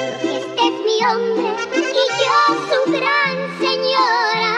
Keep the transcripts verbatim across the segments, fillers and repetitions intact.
Este es mi hombre y yo su gran señora.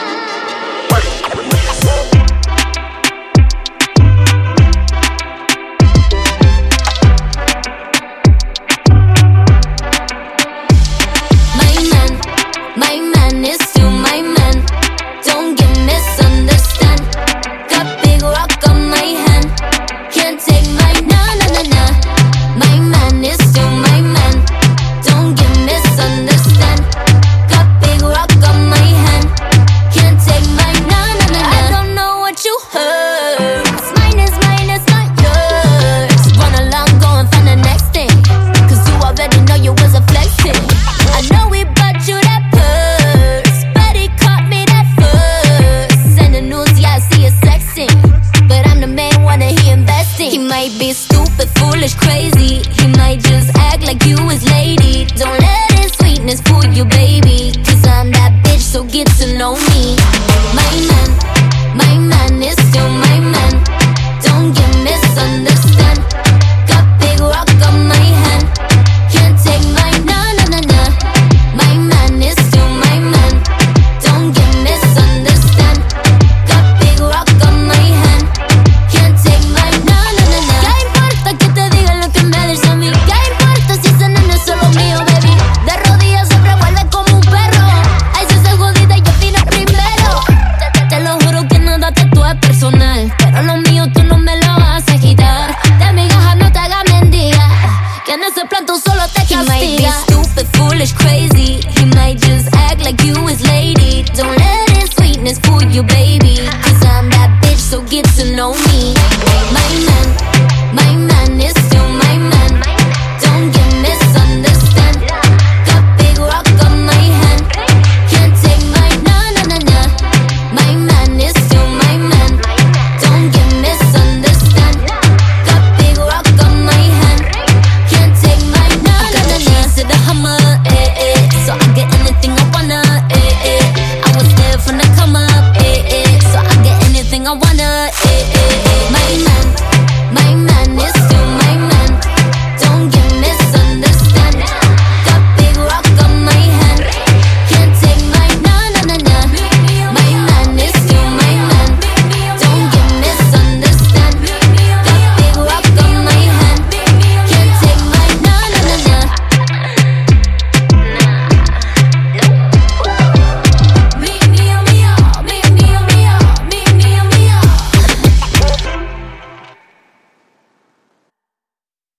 My man, my man is still my man. Don't get misunderstand. Got big rock on my hand. Can't take my na na na na. My man is still my man. Don't get misunderstand. Got big rock on my hand. Can't take my na na na na. I don't know what you heard. What's mine is mine, it's not yours. Run along, go and find the next thing. Cause you already know you was a flexing. I know we bought you that purse, but he caught me that first. Send the news, yeah, I see you sexing, but I'm the main one that he investing. He might be stupid, foolish, crazy. He might just act like you his lady. Don't let his sweetness fool you, baby. Cause I'm that bitch, so get to know me. My man, my man is still my man. Don't get misunderstand. Got big rock on my hand. Can't take my na na na na. My man is still my man. Don't get misunderstand. Got big rock on my hand. Can't take my na na na na. ¿Qué importa que te digan lo que me des a mí? ¿Qué importa si ese nene es solo mío, baby? De rodillas se revuelve como un perro. Ay, si se jodida yo vine primero. Te, te, te lo juro que nada de tú es personal, pero lo mío tú no me lo vas a quitar. De mi gaja no te hagas mendiga, que en ese plan tú solo te castigas. He might be stupid, foolish, crazy.